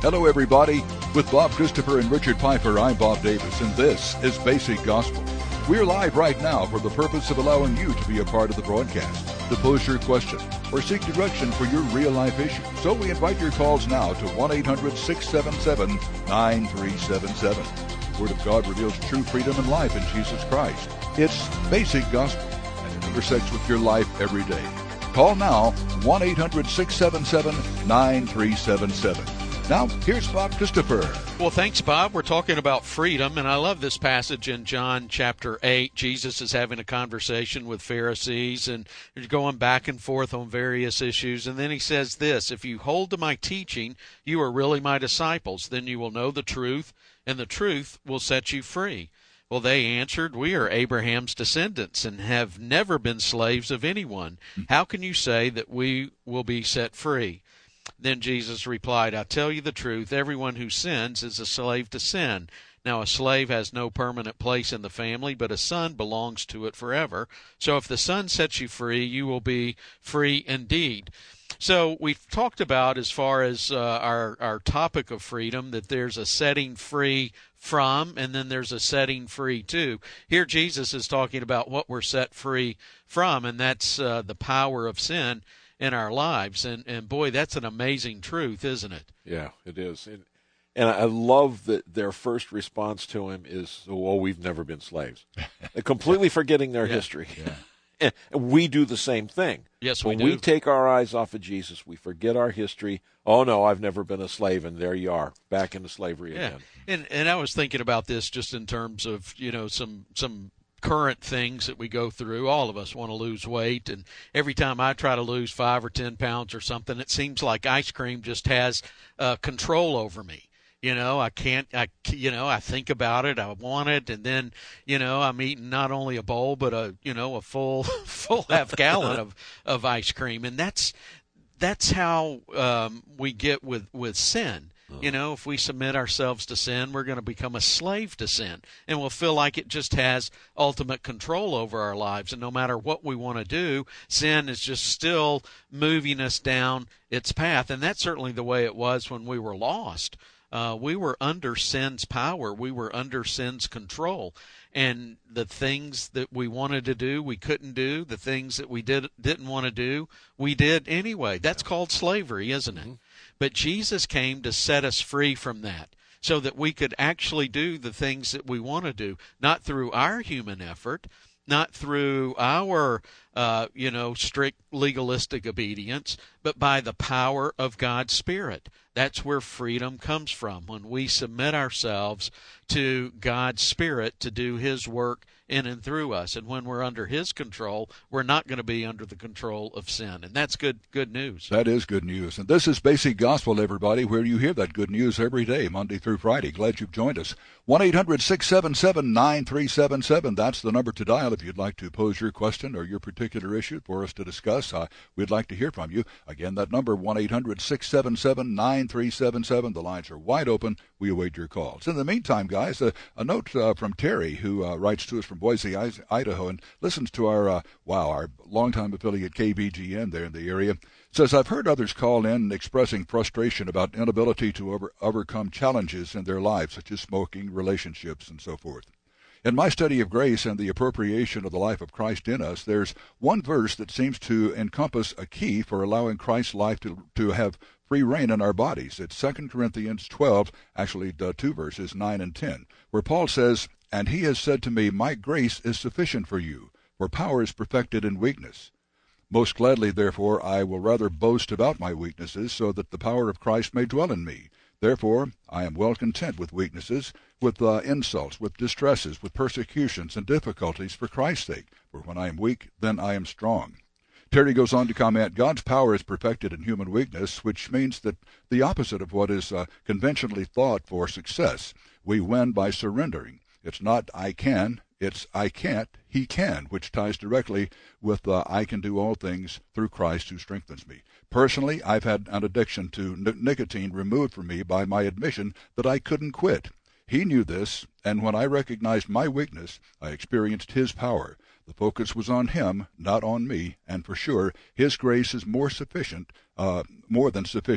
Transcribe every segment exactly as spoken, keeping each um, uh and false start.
Hello, everybody. With Bob Christopher and Richard Piper, I'm Bob Davis, and this is Basic Gospel. We're live right now for the purpose of allowing you to be a part of the broadcast, to pose your question, or seek direction for your real-life issue. So we invite your calls now to one eight hundred six seven seven nine three seven seven. The Word of God reveals true freedom and life in Jesus Christ. It's Basic Gospel, and it intersects with your life every day. Call now, one eight hundred six seven seven nine three seven seven. Now, here's Bob Christopher. Well, thanks, Bob. We're talking about freedom, and I love this passage in John chapter eight. Jesus is having a conversation with Pharisees, and they're going back and forth on various issues. And then he says this, if you hold to my teaching, you are really my disciples. Then you will know the truth, and the truth will set you free. Well, they answered, we are Abraham's descendants and have never been slaves of anyone. How can you say that we will be set free? Then Jesus replied, I tell you the truth, everyone who sins is a slave to sin. Now a slave has no permanent place in the family, but a son belongs to it forever. So if the son sets you free, you will be free indeed. So we've talked about, as far as uh, our, our topic of freedom, that there's a setting free from, and then there's a setting free to. Here Jesus is talking about what we're set free from, and that's uh, the power of sin in our lives. And, and boy, that's an amazing truth, isn't it? Yeah, it is. And, and I love that their first response to him is, oh, we've never been slaves. They're completely forgetting their Yeah. history. Yeah. And we do the same thing. Yes, we when do. we take our eyes off of Jesus, we forget our history. Oh, no, I've never been a slave, and there you are, back into slavery Yeah. again. And and I was thinking about this just in terms of, you know, some some current things that we go through. All of us want to lose weight, and every time I try to lose five or ten pounds or something, it seems like ice cream just has uh, control over me. You know, I can't, I, you know, I think about it, I want it, and then, you know, I'm eating not only a bowl, but a, you know, a full, full half gallon of, of ice cream. And that's, that's how um, we get with, with sin. You know, if we submit ourselves to sin, we're going to become a slave to sin, and we'll feel like it just has ultimate control over our lives. And no matter what we want to do, sin is just still moving us down its path. And that's certainly the way it was when we were lost. Uh, we were under sin's power. We were under sin's control. And the things that we wanted to do, we couldn't do. The things that we did, didn't want to do, we did anyway. That's called slavery, isn't it? Mm-hmm. But Jesus came to set us free from that so that we could actually do the things that we want to do, not through our human effort, not through our, uh, you know, strict legalistic obedience, but by the power of God's Spirit. That's where freedom comes from, when we submit ourselves to God's Spirit to do His work in and through us. And when we're under His control, we're not going to be under the control of sin. And that's good good news. That is good news. And this is Basic Gospel, everybody, where you hear that good news every day, Monday through Friday. Glad you've joined us. one eight hundred six seven seven nine three seven seven. That's the number to dial if you'd like to pose your question or your particular issue for us to discuss. Uh, we'd like to hear from you. Again, that number, one eight hundred six seven seven nine three seven seven. The lines are wide open. We await your calls. In the meantime, guys, uh, a note uh, from Terry, who uh, writes to us from Boise, Idaho, and listens to our, uh, wow, our longtime affiliate K B G N there in the area. Says, I've heard others call in expressing frustration about inability to over, overcome challenges in their lives, such as smoking, relationships, and so forth. In my study of grace and the appropriation of the life of Christ in us, there's one verse that seems to encompass a key for allowing Christ's life to, to have free reign in our bodies. It's Second Corinthians twelve, actually the two verses, nine and ten, where Paul says, and he has said to me, my grace is sufficient for you, for power is perfected in weakness. Most gladly, therefore, I will rather boast about my weaknesses, so that the power of Christ may dwell in me. Therefore, I am well content with weaknesses, with uh, insults, with distresses, with persecutions and difficulties for Christ's sake. For when I am weak, then I am strong. Terry goes on to comment, God's power is perfected in human weakness, which means that the opposite of what is uh, conventionally thought for success. We win by surrendering. It's not I can, it's I can't, he can, which ties directly with uh, I can do all things through Christ who strengthens me. Personally, I've had an addiction to n- nicotine removed from me by my admission that I couldn't quit. He knew this, and when I recognized my weakness, I experienced his power. The focus was on him, not on me, and for sure, his grace is more sufficient, uh, more than sufficient.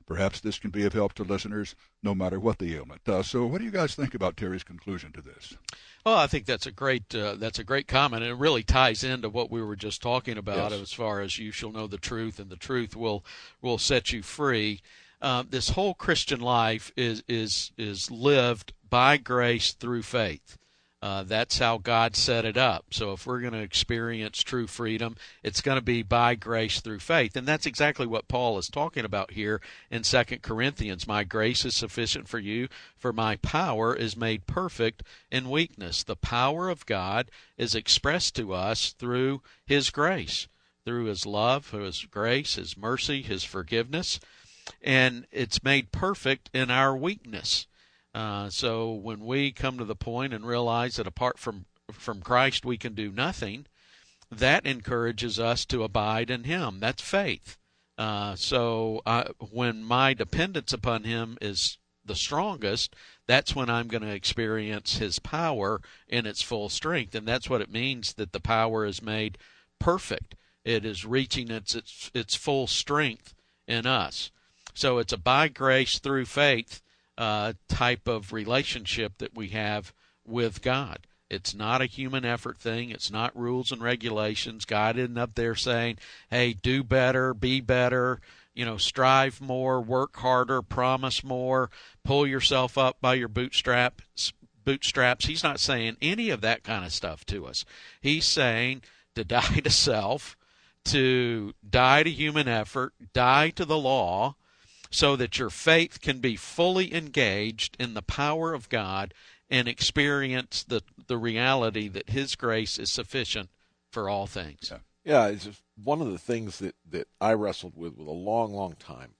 perhaps this can be of help to listeners no matter what the ailment. Uh, so what do you guys think about Terry's conclusion to this? Well, I think that's a great uh, that's a great comment, and it really ties into what we were just talking about Yes. as far as you shall know the truth, and the truth will will set you free. Uh, this whole Christian life is is is lived by grace through faith. Uh, that's how God set it up. So if we're going to experience true freedom, it's going to be by grace through faith. And that's exactly what Paul is talking about here in Second Corinthians. My grace is sufficient for you, for my power is made perfect in weakness. The power of God is expressed to us through His grace, through His love, through His grace, His mercy, His forgiveness. And it's made perfect in our weakness. Uh, so when we come to the point and realize that apart from from Christ we can do nothing, that encourages us to abide in Him. That's faith. Uh, so uh, when my dependence upon Him is the strongest, that's when I'm going to experience His power in its full strength, and that's what it means that the power is made perfect. It is reaching its its, its full strength in us. So it's a by grace through faith Uh, type of relationship that we have with God. It's not a human effort thing. It's not rules and regulations. God isn't up there saying, hey, do better, be better, you know, strive more, work harder, promise more, pull yourself up by your bootstraps. bootstraps. He's not saying any of that kind of stuff to us. He's saying to die to self, to die to human effort, die to the law, so that your faith can be fully engaged in the power of God and experience the, the reality that His grace is sufficient for all things. Yeah, yeah it's just one of the things that, that I wrestled with with a long, long time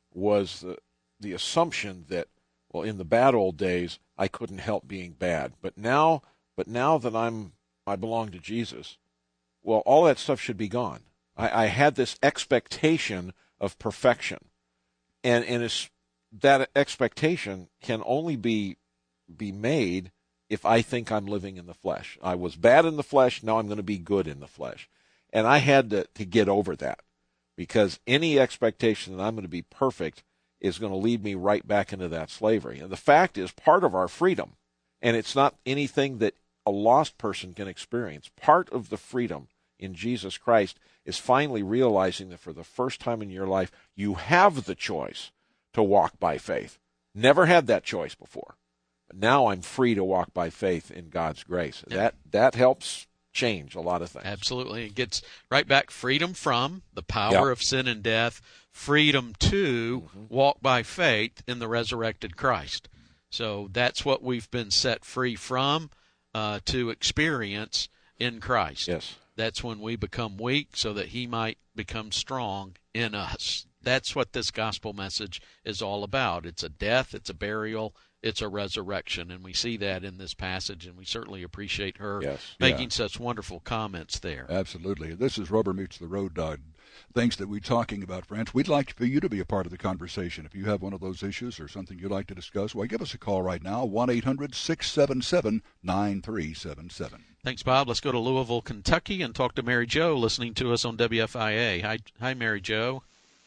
was the, the assumption that, well, in the bad old days, I couldn't help being bad. But now, but now that I'm I belong to Jesus, well, all that stuff should be gone. I, I had this expectation of perfection. And and it's, that expectation can only be be made if I think I'm living in the flesh. I was bad in the flesh, now I'm going to be good in the flesh. And I had to, to get over that, because any expectation that I'm going to be perfect is going to lead me right back into that slavery. And the fact is, part of our freedom, and it's not anything that a lost person can experience, part of the freedom in Jesus Christ is finally realizing that for the first time in your life, you have the choice to walk by faith. Never had that choice before. But now I'm free to walk by faith in God's grace. Yeah. That that helps change a lot of things. Absolutely. It gets right back freedom from the power Yep. of sin and death, freedom to Mm-hmm. walk by faith in the resurrected Christ. So that's what we've been set free from uh, to experience in Christ. Yes. That's when we become weak so that He might become strong in us. That's what this gospel message is all about. It's a death, it's a burial, it's a resurrection, and we see that in this passage, and we certainly appreciate her Yes. making Yeah. such wonderful comments there. Absolutely. This is Rubber Meets the Road, uh, things that we're talking about, friends. We'd like for you to be a part of the conversation. If you have one of those issues or something you'd like to discuss, well, give us a call right now, one eight hundred six seven seven nine three seven seven. Thanks, Bob. Let's go to Louisville, Kentucky, and talk to Mary Jo, listening to us on W F I A. Hi, hi, Mary Jo.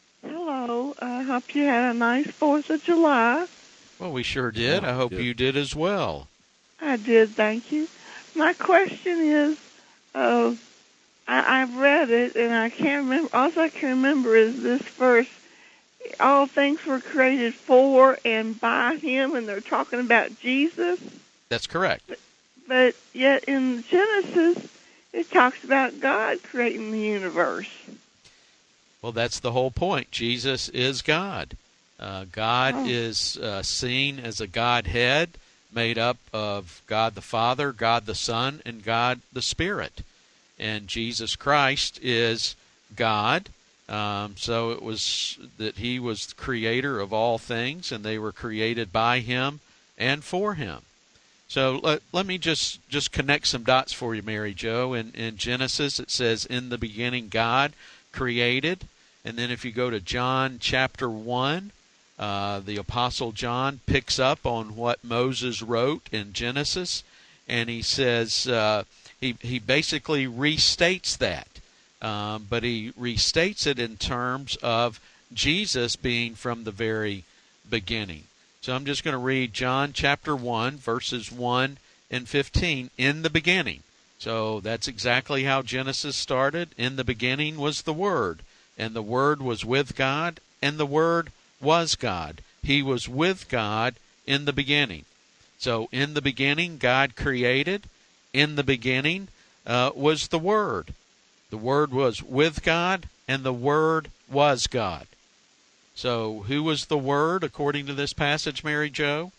Hello. I hope you had a nice fourth of July. Well, we sure did. Yeah, I hope did. you did as well. I did, thank you. My question is, uh, I, I've read it, and I can't remember. All I can remember is this verse. All things were created for and by Him, and they're talking about Jesus. That's correct. But yet in Genesis, it talks about God creating the universe. Well, that's the whole point. Jesus is God. Uh, God Oh. is uh, seen as a Godhead made up of God the Father, God the Son, and God the Spirit. And Jesus Christ is God. Um, so it was that He was the creator of all things, and they were created by Him and for Him. So let, let me just, just connect some dots for you, Mary Jo. In, in Genesis, it says, in the beginning, God created. And then if you go to John chapter one, uh, the Apostle John picks up on what Moses wrote in Genesis, and he says, uh, he, he basically restates that. Um, but he restates it in terms of Jesus being from the very beginning. So I'm just going to read John chapter one, verses one and fifteen, in the beginning. So that's exactly how Genesis started. In the beginning was the Word, and the Word was with God, and the Word was God. He was with God in the beginning. So in the beginning, God created. In the beginning uh, was the Word. The Word was with God, and the Word was God. So who was the Word according to this passage, Mary Jo?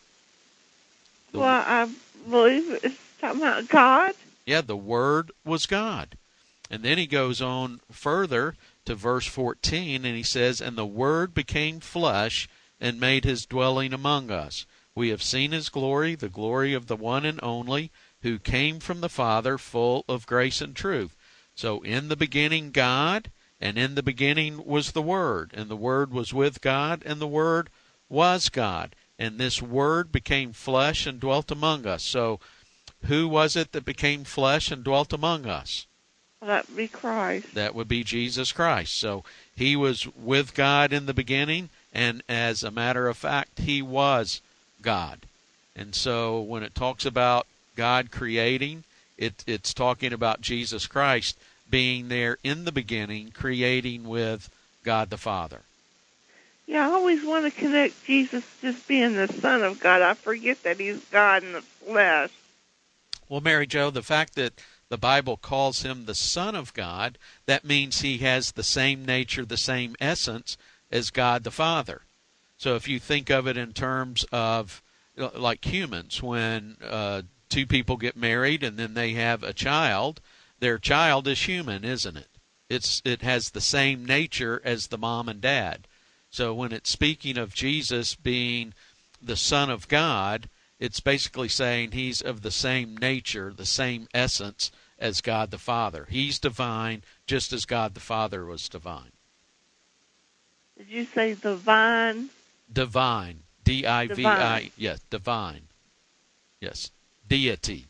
The, well, I believe it's talking about God. Yeah, the Word was God. And then he goes on further to verse fourteen, and he says, and the Word became flesh and made his dwelling among us. We have seen his glory, the glory of the one and only, who came from the Father, full of grace and truth. So in the beginning, God, and in the beginning was the Word, and the Word was with God, and the Word was God. And this Word became flesh and dwelt among us. So who was it that became flesh and dwelt among us? That would be Christ. That would be Jesus Christ. So he was with God in the beginning, and as a matter of fact, he was God. And so when it talks about God creating, it, it's talking about Jesus Christ being there in the beginning, creating with God the Father. Yeah, I always want to connect Jesus just being the Son of God. I forget that he's God in the flesh. Well, Mary Jo, the fact that the Bible calls him the Son of God, that means he has the same nature, the same essence as God the Father. So if you think of it in terms of like humans, when uh, two people get married and then they have a child, their child is human, isn't it? It's it has the same nature as the mom and dad. So when it's speaking of Jesus being the Son of God, it's basically saying he's of the same nature, the same essence as God the Father. He's divine just as God the Father was divine. Did you say divine? Divine. D I V I. Yes, divine. Yes. Deity.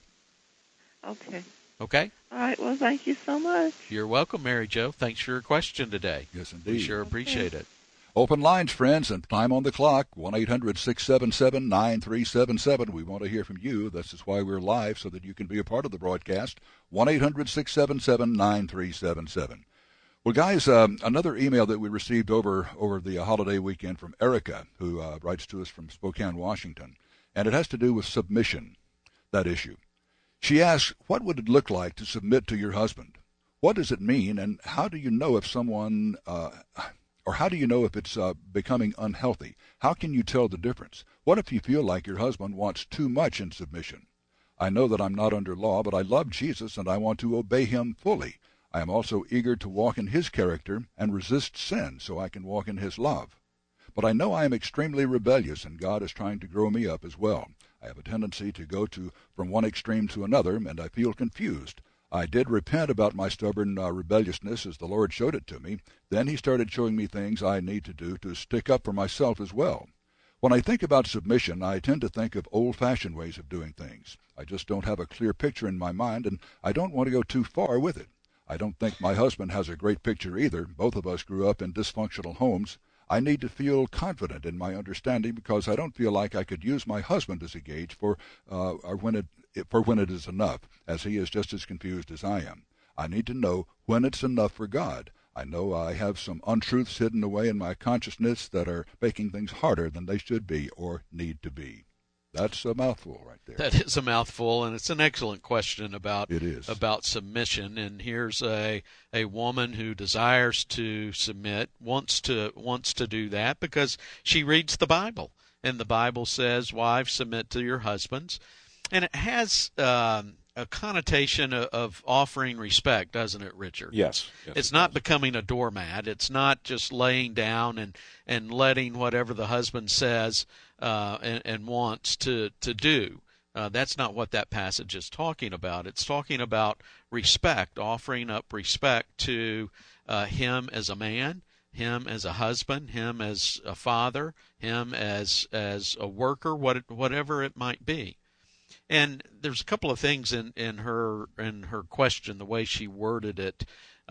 Okay. Okay? All right. Well, thank you so much. You're welcome, Mary Jo. Thanks for your question today. Yes, indeed. We sure appreciate Okay. it. Open lines, friends, and time on the clock, one eight hundred six seven seven nine three seven seven. We want to hear from you. This is why we're live, so that you can be a part of the broadcast, one eight hundred six seven seven nine three seven seven. Well, guys, um, another email that we received over, over the uh, holiday weekend from Erica, who uh, writes to us from Spokane, Washington, and it has to do with submission, that issue. She asks, what would it look like to submit to your husband? What does it mean, and how do you know if someone... Uh, Or how do you know if it's uh, becoming unhealthy? How can you tell the difference? What if you feel like your husband wants too much in submission? I know that I'm not under law, but I love Jesus and I want to obey him fully. I am also eager to walk in his character and resist sin so I can walk in his love. But I know I am extremely rebellious and God is trying to grow me up as well. I have a tendency to go to from one extreme to another, and I feel confused. I did repent about my stubborn uh, rebelliousness as the Lord showed it to me. Then he started showing me things I need to do to stick up for myself as well. When I think about submission, I tend to think of old-fashioned ways of doing things. I just don't have a clear picture in my mind, and I don't want to go too far with it. I don't think my husband has a great picture either. Both of us grew up in dysfunctional homes. I need to feel confident in my understanding because I don't feel like I could use my husband as a gauge for uh, or when it for when it is enough, as he is just as confused as I am. I need to know when it's enough for God. I know I have some untruths hidden away in my consciousness that are making things harder than they should be or need to be. That's a mouthful right there. That is a mouthful, and it's an excellent question about it is. about submission. And here's a a woman who desires to submit, wants to wants to do that because she reads the Bible, and the Bible says, "Wives, submit to your husbands," and it has um, a connotation of, of offering respect, doesn't it, Richard? Yes. yes it's it not does. becoming a doormat. It's not just laying down and and letting whatever the husband says uh, and, and wants to, to do. Uh, that's not what that passage is talking about. It's talking about respect, offering up respect to uh, him as a man, him as a husband, him as a father, him as as a worker, what whatever it might be. And there's a couple of things in, in her in her question, the way she worded it.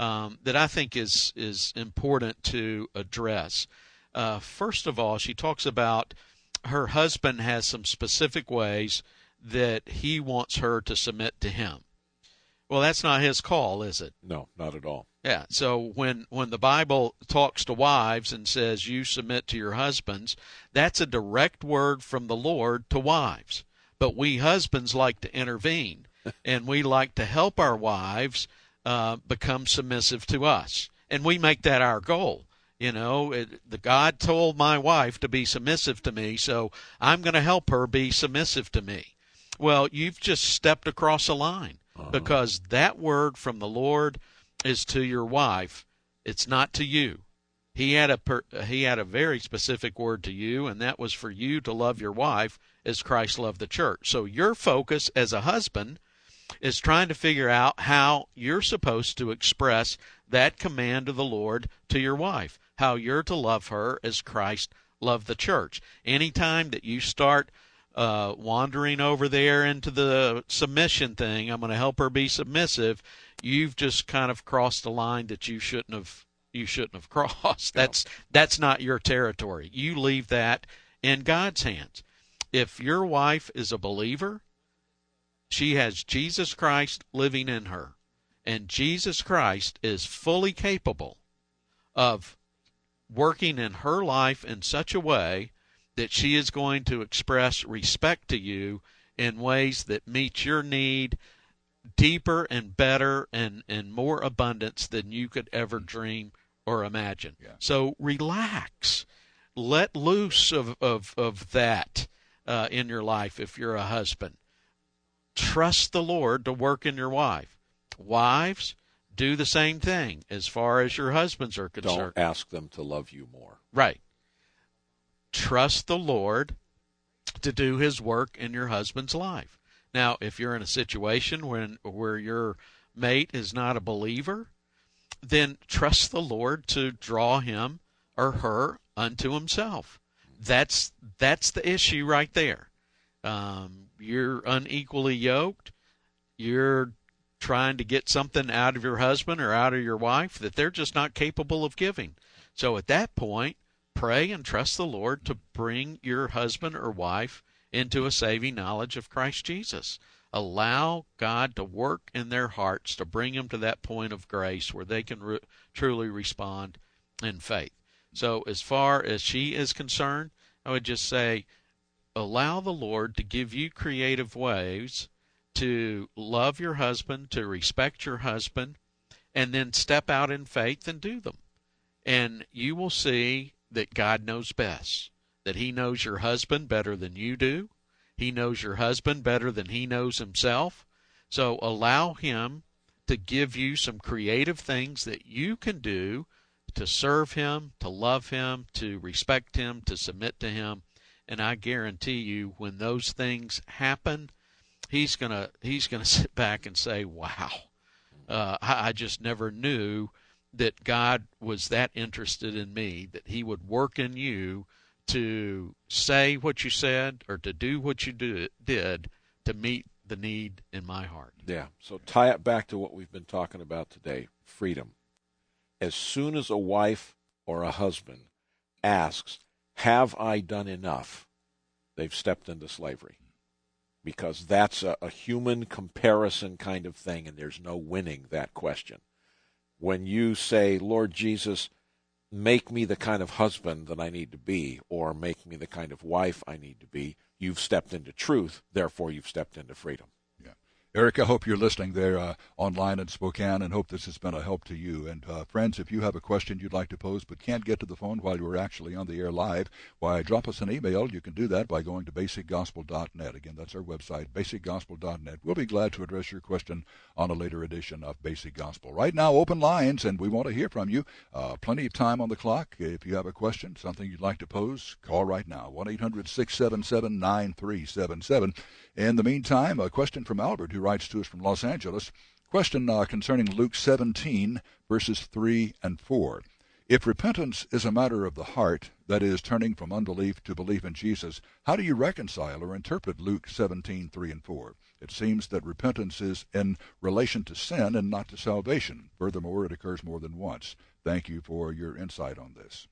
um, that I think is is important to address. Uh, first of all, she talks about her husband has some specific ways that he wants her to submit to him. Well, that's not his call, is it? No, not at all. Yeah, so when, when the Bible talks to wives and says you submit to your husbands, that's a direct word from the Lord to wives. But we husbands like to intervene, and we like to help our wives uh, become submissive to us. And we make that our goal. You know, it, the God told my wife to be submissive to me, so I'm going to help her be submissive to me. Well, you've just stepped across a line, uh-huh. because that word from the Lord is to your wife. It's not to you. He had a per, he had a very specific word to you, and that was for you to love your wife as Christ loved the church. So your focus as a husband is trying to figure out how you're supposed to express that command of the Lord to your wife, how you're to love her as Christ loved the church. Anytime that you start uh, wandering over there into the submission thing, I'm going to help her be submissive, you've just kind of crossed a line that you shouldn't have you shouldn't have crossed. That's that's not your territory. You leave that in God's hands. If your wife is a believer, she has Jesus Christ living in her, and Jesus Christ is fully capable of working in her life in such a way that she is going to express respect to you in ways that meet your need deeper and better and in more abundance than you could ever dream or imagine. Yeah. So relax. Let loose of, of, of that uh, in your life if you're a husband. Trust the Lord to work in your wife. Wives, do the same thing as far as your husbands are concerned. Don't ask them to love you more. Right. Trust the Lord to do his work in your husband's life. Now, if you're in a situation when where your mate is not a believer, then trust the Lord to draw him or her unto himself. That's that's the issue right there. Um, you're unequally yoked. You're trying to get something out of your husband or out of your wife that they're just not capable of giving. So at that point, pray and trust the Lord to bring your husband or wife into a saving knowledge of Christ Jesus. Allow God to work in their hearts to bring them to that point of grace where they can re- truly respond in faith. So as far as she is concerned, I would just say, allow the Lord to give you creative ways to love your husband, to respect your husband, and then step out in faith and do them. And you will see that God knows best, that he knows your husband better than you do. He knows your husband better than he knows himself. So allow him to give you some creative things that you can do to serve him, to love him, to respect him, to submit to him. And I guarantee you, when those things happen, he's gonna he's gonna sit back and say, "Wow, uh, I, I just never knew that God was that interested in me, that he would work in you to say what you said or to do what you do, did to meet the need in my heart." Yeah, so tie it back to what we've been talking about today, freedom. As soon as a wife or a husband asks, have I done enough, they've stepped into slavery. Because that's a, a human comparison kind of thing, and there's no winning that question. When you say, Lord Jesus, make me the kind of husband that I need to be, or make me the kind of wife I need to be, you've stepped into truth, therefore you've stepped into freedom. Yeah. Eric, I hope you're listening there uh, online in Spokane, and hope this has been a help to you. And uh, friends, if you have a question you'd like to pose but can't get to the phone while you're actually on the air live, why, drop us an email. You can do that by going to basic gospel dot net. Again, that's our website, basic gospel dot net. We'll be glad to address your question on a later edition of Basic Gospel. Right now, open lines, and we want to hear from you. Uh, plenty of time on the clock. If you have a question, something you'd like to pose, call right now, one eight hundred six seven seven nine three seven seven. In the meantime, a question from Albert, who writes to us from Los Angeles. Question uh, concerning Luke seventeen, verses three and four. If repentance is a matter of the heart, that is, turning from unbelief to belief in Jesus, how do you reconcile or interpret Luke seventeen, three and four? It seems that repentance is in relation to sin and not to salvation. Furthermore, it occurs more than once. Thank you for your insight on this.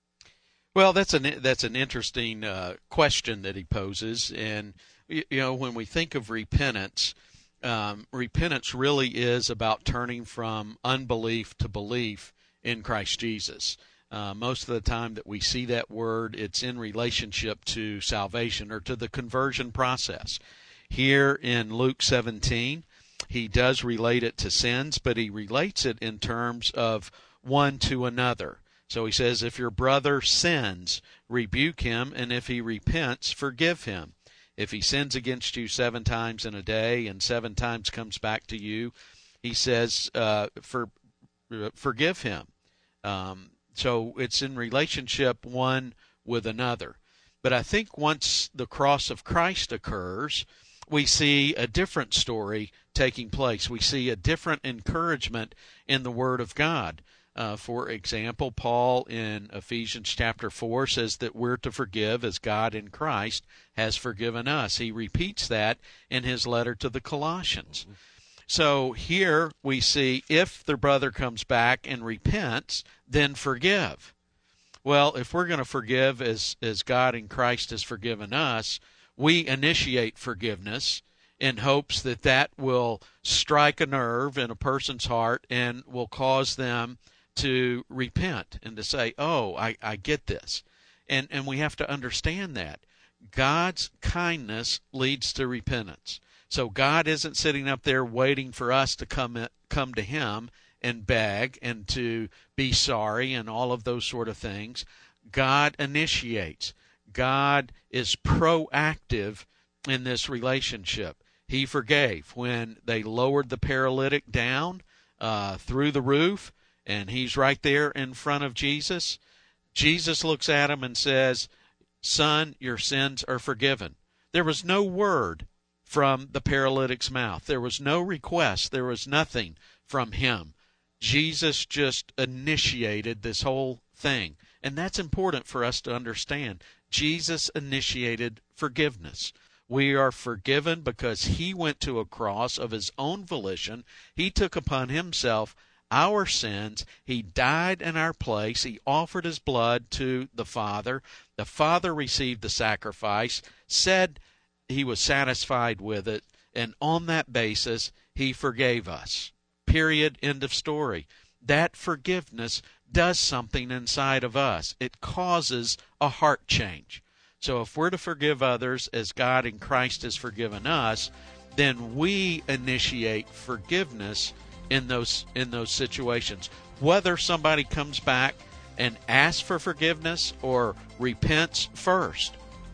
Well, that's an that's an interesting uh, question that he poses, and you know, when we think of repentance, um, repentance really is about turning from unbelief to belief in Christ Jesus. Uh, most of the time that we see that word, it's in relationship to salvation or to the conversion process. Here in Luke seventeen, he does relate it to sins, but he relates it in terms of one to another. So he says, if your brother sins, rebuke him, and if he repents, forgive him. If he sins against you seven times in a day and seven times comes back to you, he says, uh, for, forgive him. Um, so it's in relationship one with another. But I think once the cross of Christ occurs, we see a different story taking place. We see a different encouragement in the Word of God. Uh, for example, Paul in Ephesians chapter four says that we're to forgive as God in Christ has forgiven us. He repeats that in his letter to the Colossians. Mm-hmm. So here we see if the brother comes back and repents, then forgive. Well, if we're going to forgive as, as God in Christ has forgiven us, we initiate forgiveness in hopes that that will strike a nerve in a person's heart and will cause them to repent and to say, oh, I, I get this. And and we have to understand that. God's kindness leads to repentance. So God isn't sitting up there waiting for us to come in, come to him and beg and to be sorry and all of those sort of things. God initiates. God is proactive in this relationship. He forgave when they lowered the paralytic down uh, through the roof, and he's right there in front of Jesus. Jesus looks at him and says, son, your sins are forgiven. There was no word from the paralytic's mouth. There was no request. There was nothing from him. Jesus just initiated this whole thing. And that's important for us to understand. Jesus initiated forgiveness. We are forgiven because he went to a cross of his own volition. He took upon himself our sins. He died in our place. He offered his blood to the Father. The Father received the sacrifice, said he was satisfied with it, and on that basis, he forgave us. Period. End of story. That forgiveness does something inside of us. It causes a heart change. So if we're to forgive others as God in Christ has forgiven us, then we initiate forgiveness in those in those situations. Whether somebody comes back and asks for forgiveness or repents first,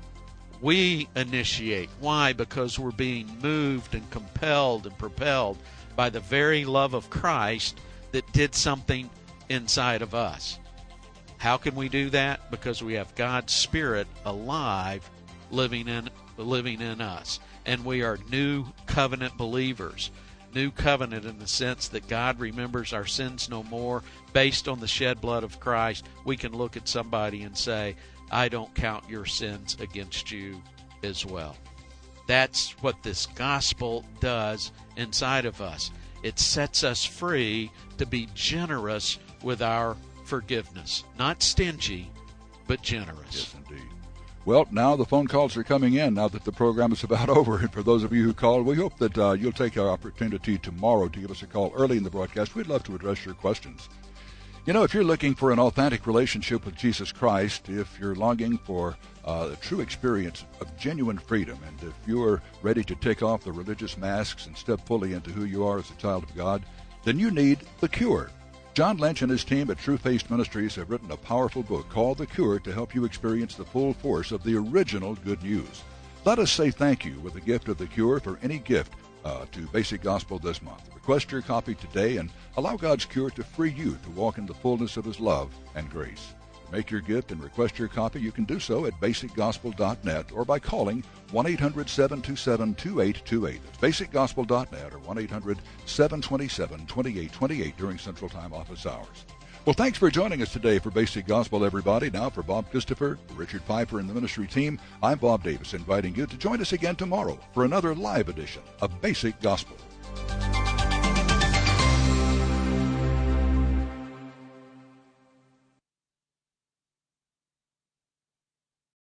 we initiate. Why? Because we're being moved and compelled and propelled by the very love of Christ that did something inside of us. How can we do that? Because we have God's Spirit alive living in living in us. And we are new covenant believers. New covenant in the sense that God remembers our sins no more. Based on the shed blood of Christ, we can look at somebody and say, I don't count your sins against you as well. That's what this gospel does inside of us. It sets us free to be generous with our forgiveness. Not stingy, but generous. Yes, indeed. Well, now the phone calls are coming in now that the program is about over. And for those of you who called, we hope that uh, you'll take our opportunity tomorrow to give us a call early in the broadcast. We'd love to address your questions. You know, if you're looking for an authentic relationship with Jesus Christ, if you're longing for uh, a true experience of genuine freedom, and if you're ready to take off the religious masks and step fully into who you are as a child of God, then you need The Cure. John Lynch and his team at True Faith Ministries have written a powerful book called The Cure to help you experience the full force of the original good news. Let us say thank you with a gift of The Cure for any gift uh, to Basic Gospel this month. Request your copy today and allow God's Cure to free you to walk in the fullness of his love and grace. To make your gift and request your copy, you can do so at basic gospel dot net or by calling one eight hundred seven two seven two eight two eight. That's basic gospel dot net or one eight hundred seven two seven two eight two eight during Central Time office hours. Well, thanks for joining us today for Basic Gospel, everybody. Now, for Bob Christopher, Richard Piper, and the ministry team, I'm Bob Davis, inviting you to join us again tomorrow for another live edition of Basic Gospel.